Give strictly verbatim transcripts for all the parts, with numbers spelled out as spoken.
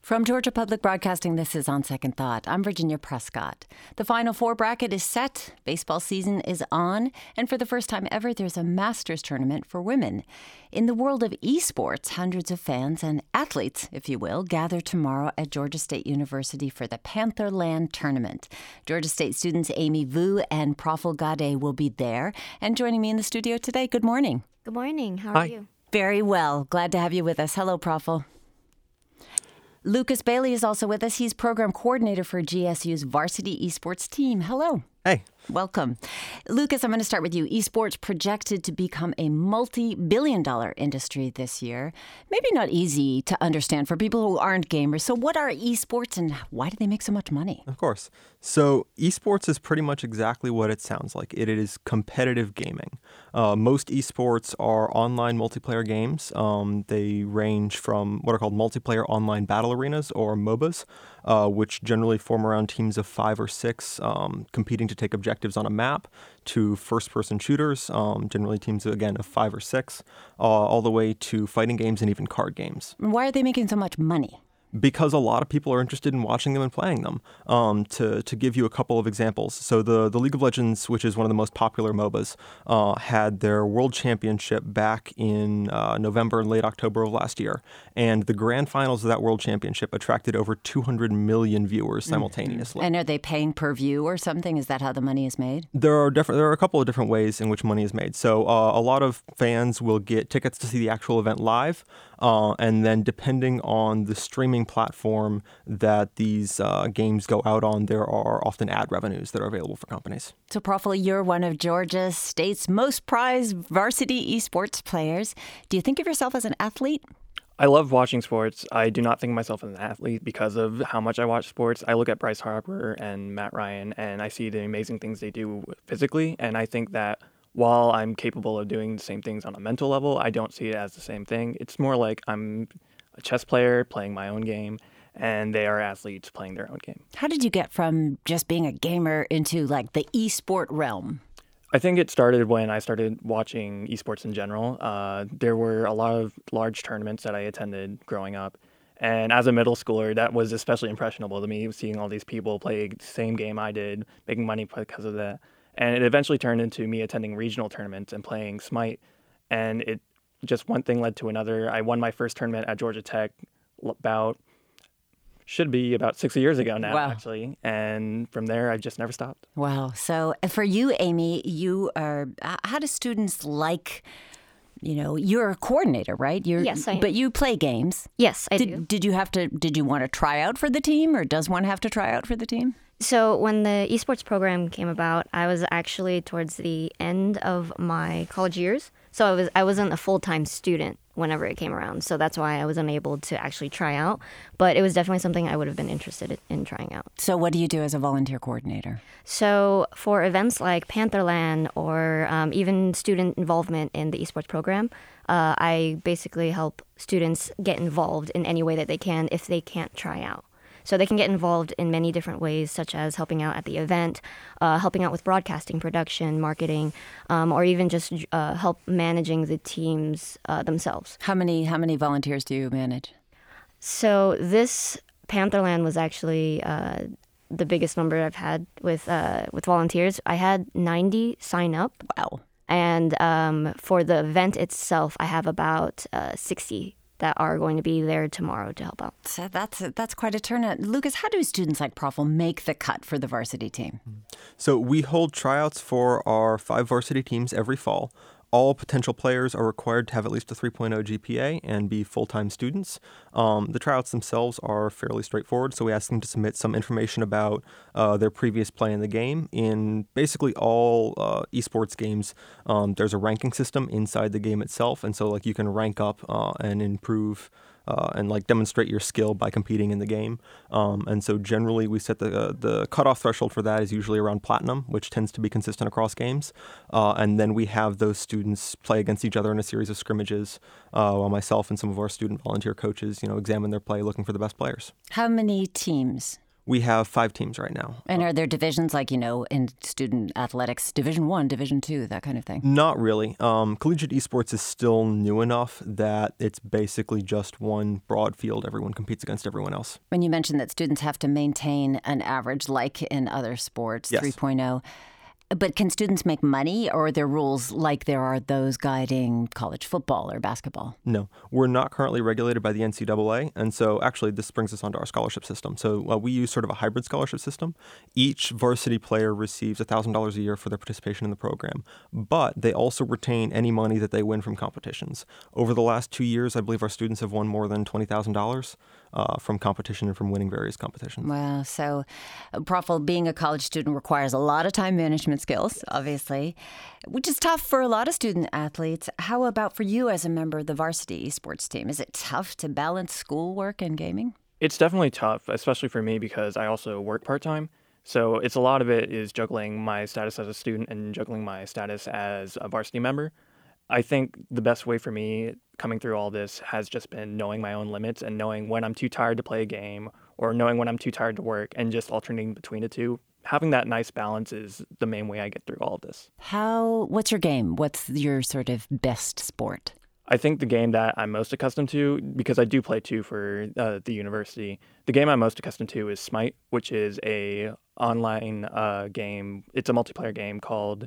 From Georgia Public Broadcasting, this is On Second Thought. I'm Virginia Prescott. The Final Four bracket is set, baseball season is on, and for the first time ever, there's a Masters tournament for women. In the world of esports, hundreds of fans and athletes, if you will, gather tomorrow at Georgia State University for the Pantherland Tournament. Georgia State students Amy Vu and Praful Gade will be there. And joining me in the studio today, good morning. Good morning. How are Hi. you? Very well. Glad to have you with us. Hello, Praful. Lucas Bailey is also with us. He's program coordinator for G S U's varsity esports team. Hello. Hey. Welcome. Lucas, I'm going to start with you. Esports projected to become a multi-billion dollar industry this year. Maybe not easy to understand for people who aren't gamers. So what are esports and why do they make so much money? Of course. So esports is pretty much exactly what it sounds like. It is competitive gaming. Uh, most esports are online multiplayer games. Um, they range from what are called multiplayer online battle arenas or MOBAs, uh, which generally form around teams of five or six um, competing to take objectives on a map, to first-person shooters, um, generally teams, again, of five or six, uh, all the way to fighting games and even card games. Why are they making so much money? Because a lot of people are interested in watching them and playing them. Um, to to give you a couple of examples, so the, the League of Legends, which is one of the most popular MOBAs, uh, had their World Championship back in uh, November and late October of last year, and the grand finals of that World Championship attracted over two hundred million viewers simultaneously. Mm-hmm. And are they paying per view or something? Is that how the money is made? There are different. There are a couple of different ways in which money is made. So uh, a lot of fans will get tickets to see the actual event live, uh, and then depending on the streaming platform that these uh, games go out on, there are often ad revenues that are available for companies. So, Praful, you're one of Georgia State's most prized varsity esports players. Do you think of yourself as an athlete? I love watching sports. I do not think of myself as an athlete because of how much I watch sports. I look at Bryce Harper and Matt Ryan, and I see the amazing things they do physically, and I think that while I'm capable of doing the same things on a mental level, I don't see it as the same thing. It's more like I'm a chess player playing my own game, and they are athletes playing their own game. How did you get from just being a gamer into like the esport realm? I think it started when I started watching esports in general. Uh, there were a lot of large tournaments that I attended growing up. And as a middle schooler, that was especially impressionable to me, seeing all these people play the same game I did, making money because of that. And it eventually turned into me attending regional tournaments and playing Smite. And it just one thing led to another. I won my first tournament at Georgia Tech about, should be about six years ago now, Wow. actually. And from there, I've just never stopped. Wow. So for you, Amy, you are, how do students like, you know, you're a coordinator, right? You're, Yes, I am. But you play games. Yes, I did, do. Did you have to, did you want to try out for the team or does one have to try out for the team? So when the esports program came about, I was actually towards the end of my college years. So I was I wasn't a full-time student whenever it came around. So that's why I was unable to actually try out. But it was definitely something I would have been interested in trying out. So what do you do as a volunteer coordinator? So for events like Pantherland or um, even student involvement in the esports program, uh, I basically help students get involved in any way that they can if they can't try out. So they can get involved in many different ways, such as helping out at the event, uh, helping out with broadcasting, production, marketing, um, or even just uh, help managing the teams uh, themselves. How many how many volunteers do you manage? So this Pantherland was actually uh, the biggest number I've had with uh, with volunteers. I had ninety sign up. Wow. And um, for the event itself, I have about uh, sixty that are going to be there tomorrow to help out. So that's that's quite a turnout. Lucas, how do students like Praful make the cut for the varsity team? So we hold tryouts for our five varsity teams every fall. All potential players are required to have at least a three point oh G P A and be full-time students. Um, the tryouts themselves are fairly straightforward, so we ask them to submit some information about uh, their previous play in the game. In basically all uh, esports games, um, there's a ranking system inside the game itself, and so like you can rank up uh, and improve Uh, and like demonstrate your skill by competing in the game. Um, and so generally we set the uh, the cutoff threshold for that is usually around platinum, which tends to be consistent across games. Uh, and then we have those students play against each other in a series of scrimmages, uh, while myself and some of our student volunteer coaches, you know, examine their play looking for the best players. How many teams? We have five teams right now. And are there divisions like, you know, in student athletics, Division One, Division Two, that kind of thing? Not really. Um, collegiate esports is still new enough that it's basically just one broad field. Everyone competes against everyone else. When you mentioned that students have to maintain an average like in other sports, Yes. three point oh, but can students make money, or are there rules like there are those guiding college football or basketball? No, we're not currently regulated by the N C double A, and so actually this brings us onto our scholarship system. So uh, we use sort of a hybrid scholarship system. Each varsity player receives one thousand dollars a year for their participation in the program, but they also retain any money that they win from competitions. Over the last two years, I believe our students have won more than twenty thousand dollars uh, from competition and from winning various competitions. Wow. So, uh, Profil, being a college student requires a lot of time management skills, obviously, which is tough for a lot of student athletes. How about for you as a member of the varsity esports team? Is it tough to balance schoolwork and gaming? It's definitely tough, especially for me because I also work part-time. So it's a lot of it is juggling my status as a student and juggling my status as a varsity member. I think the best way for me coming through all this has just been knowing my own limits and knowing when I'm too tired to play a game or knowing when I'm too tired to work and just alternating between the two. Having that nice balance is the main way I get through all of this. How? What's your game? What's your sort of best sport? I think the game that I'm most accustomed to, because I do play two for uh, the university, the game I'm most accustomed to is Smite, which is a online uh, game. It's a multiplayer game called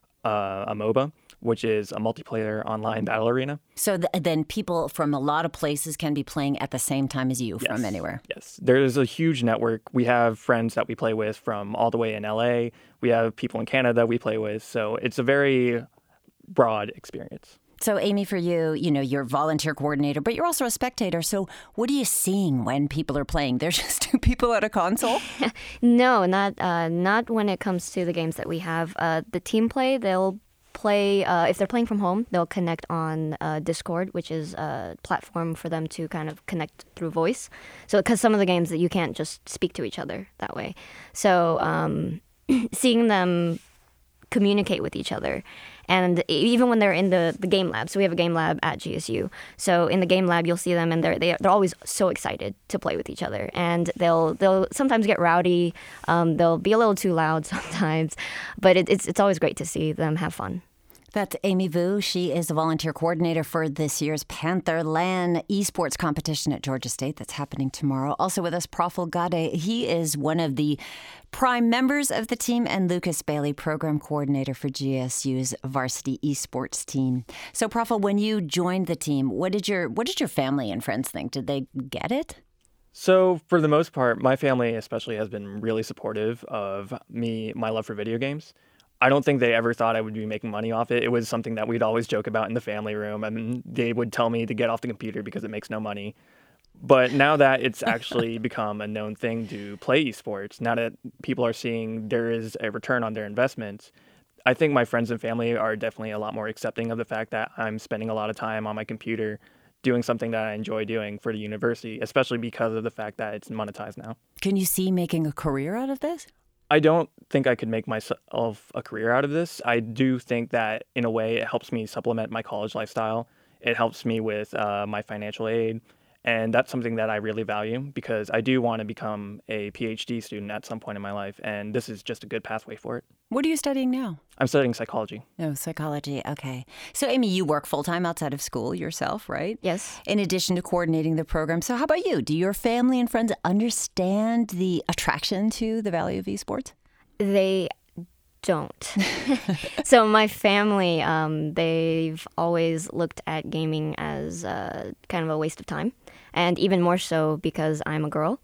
uh, a MOBA, which is a multiplayer online battle arena. So th- then people from a lot of places can be playing at the same time as you Yes. from anywhere. Yes. There's a huge network. We have friends that we play with from all the way in L A. We have people in Canada we play with. So it's a very broad experience. So, Amy, for you, you know, you're a volunteer coordinator, but you're also a spectator. So what are you seeing when people are playing? There's just two people at a console? No, not uh, not when it comes to the games that we have. Uh, the team play, they'll play, uh, if they're playing from home, they'll connect on uh, Discord, which is a platform for them to kind of connect through voice. So, because some of the games that you can't just speak to each other that way. So, um, seeing them communicate with each other. And even when they're in the, the game lab, so we have a game lab at G S U. So in the game lab, you'll see them, and they're they, they're always so excited to play with each other. And they'll they'll sometimes get rowdy. Um, they'll be a little too loud sometimes, but it, it's it's always great to see them have fun. That's Amy Vu. She is the volunteer coordinator for this year's Pantherland esports competition at Georgia State that's happening tomorrow. Also with us, Profil Gade. He is one of the prime members of the team and Lucas Bailey, program coordinator for G S U's varsity esports team. So, Profil, when you joined the team, what did your what did your family and friends think? Did they get it? So for the most part, my family especially has been really supportive of me, my love for video games. I don't think they ever thought I would be making money off it. It was something that we'd always joke about in the family room. I mean, they would tell me to get off the computer because it makes no money. But now that it's actually become a known thing to play esports, now that people are seeing there is a return on their investments, I think my friends and family are definitely a lot more accepting of the fact that I'm spending a lot of time on my computer doing something that I enjoy doing for the university, especially because of the fact that it's monetized now. Can you see making a career out of this? I don't think I could make myself a career out of this. I do think that in a way it helps me supplement my college lifestyle. It helps me with uh, my financial aid. And that's something that I really value because I do want to become a P H D student at some point in my life. And this is just a good pathway for it. What are you studying now? I'm studying psychology. Oh, psychology. Okay. So, Amy, you work full-time outside of school yourself, right? Yes. In addition to coordinating the program. So how about you? Do your family and friends understand the attraction to the value of esports? They don't. So my family, um, they've always looked at gaming as uh, kind of a waste of time, and even more so because I'm a girl.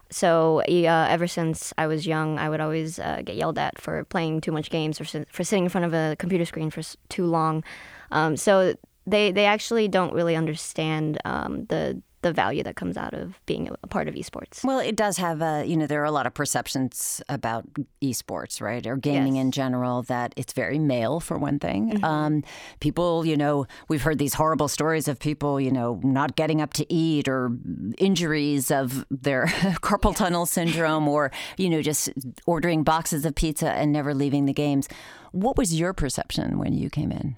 So uh, ever since I was young, I would always uh, get yelled at for playing too much games or si- for sitting in front of a computer screen for s- too long. Um, so they they actually don't really understand um, the the value that comes out of being a, a part of esports. Well, it does have a, you know, there are a lot of perceptions about esports, right? Or gaming Yes. in general, that it's very male, for one thing. Mm-hmm. Um, people, you know, we've heard these horrible stories of people, you know, not getting up to eat or injuries of their carpal tunnel syndrome or, you know, just ordering boxes of pizza and never leaving the games. What was your perception when you came in?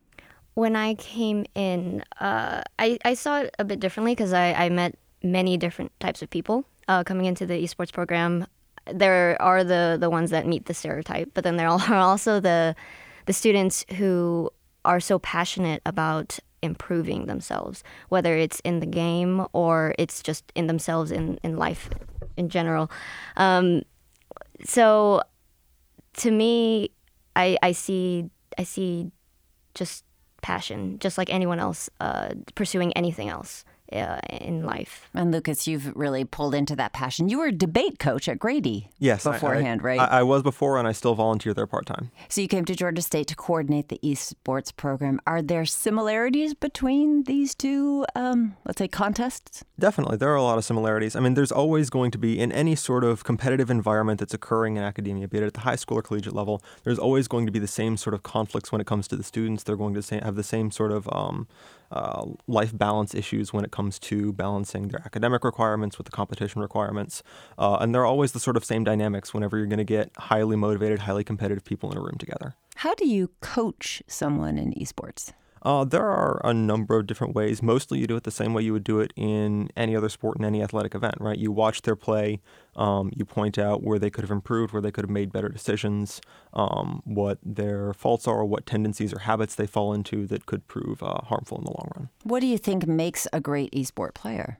When I came in, uh, I, I saw it a bit differently because I, I met many different types of people. uh, coming into the esports program, there are the, the ones that meet the stereotype, but then there are also the the students who are so passionate about improving themselves, whether it's in the game or it's just in themselves in, in life in general. Um, so to me, I, I see I see just passion, just like anyone else uh, pursuing anything else uh, in life. And Lucas, you've really pulled into that passion. You were a debate coach at Grady yes, beforehand, I, I, right? I, I was before, and I still volunteer there part-time. So you came to Georgia State to coordinate the esports program. Are there similarities between these two, um, let's say, contests? Definitely. There are a lot of similarities. I mean, there's always going to be, in any sort of competitive environment that's occurring in academia, be it at the high school or collegiate level, there's always going to be the same sort of conflicts when it comes to the students. They're going to say, have the same sort of um, uh, life balance issues when it comes to balancing their academic requirements with the competition requirements. Uh, and they're always the sort of same dynamics whenever you're going to get highly motivated, highly competitive people in a room together. How do you coach someone in esports? Uh, there are a number of different ways. Mostly you do it the same way you would do it in any other sport, in any athletic event, right? You watch their play, um, you point out where they could have improved, where they could have made better decisions, um, what their faults are, what tendencies or habits they fall into that could prove uh, harmful in the long run. What do you think makes a great esport player?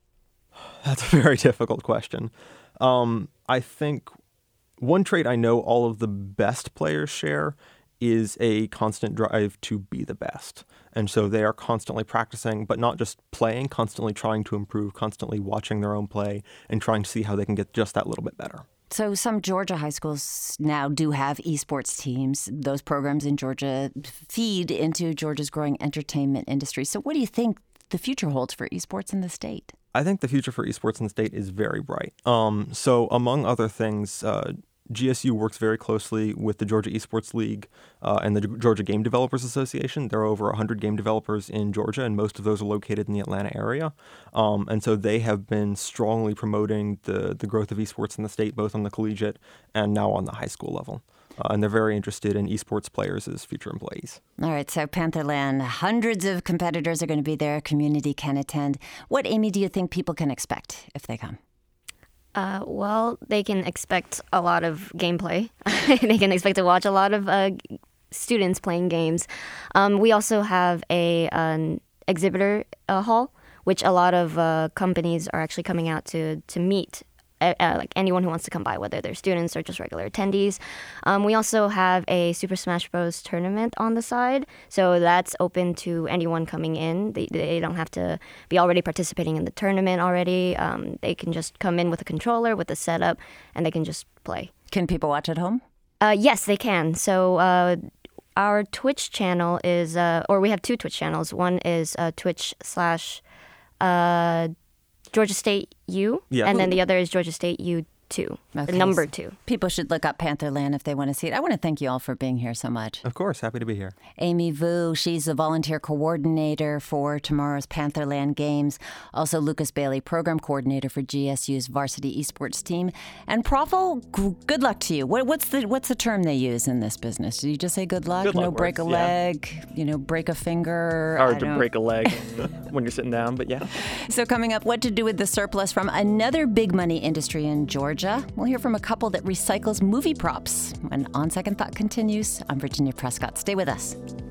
That's a very difficult question. Um, I think one trait I know all of the best players share is a constant drive to be the best. And so they are constantly practicing, but not just playing, constantly trying to improve, constantly watching their own play and trying to see how they can get just that little bit better. So some Georgia high schools now do have esports teams. Those programs in Georgia feed into Georgia's growing entertainment industry. So what do you think the future holds for esports in the state? I think the future for esports in the state is very bright. Um, so among other things, uh, G S U works very closely with the Georgia Esports League uh, and the Georgia Game Developers Association. There are over one hundred game developers in Georgia, and most of those are located in the Atlanta area. Um, and so they have been strongly promoting the, the growth of esports in the state, both on the collegiate and now on the high school level. Uh, and they're very interested in esports players as future employees. All right, so Pantherland, hundreds of competitors are going to be there. Community can attend. What, Amy, do you think people can expect if they come? Uh, well, they can expect a lot of gameplay. They can expect to watch a lot of uh, students playing games. Um, we also have a an exhibitor uh, hall, which a lot of uh, companies are actually coming out to to meet. Uh, uh, like anyone who wants to come by, whether they're students or just regular attendees. Um, we also have a Super Smash Bros. Tournament on the side, so that's open to anyone coming in. They, they don't have to be already participating in the tournament already. Um, they can just come in with a controller, with a setup, and they can just play. Can people watch at home? Uh, yes, they can. So uh, our Twitch channel is, uh, or we have two Twitch channels. One is uh, Twitch slash uh, Georgia State U, yeah. and then the other is Georgia State U two, Okay. the number two. People should look up Pantherland if they want to see it. I want to thank you all for being here so much. Of course, happy to be here. Amy Vu, she's the volunteer coordinator for tomorrow's Pantherland Games. Also, Lucas Bailey, program coordinator for G S U's varsity esports team. And Profo, g- good luck to you. What, what's the what's the term they use in this business? Do you just say good luck? Good luck no break words, a yeah. leg, you know, break a finger. Hard I to don't- break a leg when you're sitting down, but yeah. So coming up, what to do with the surplus from another big money industry in Georgia. We'll hear from a couple that recycles movie props. When On Second Thought continues, I'm Virginia Prescott. Stay with us.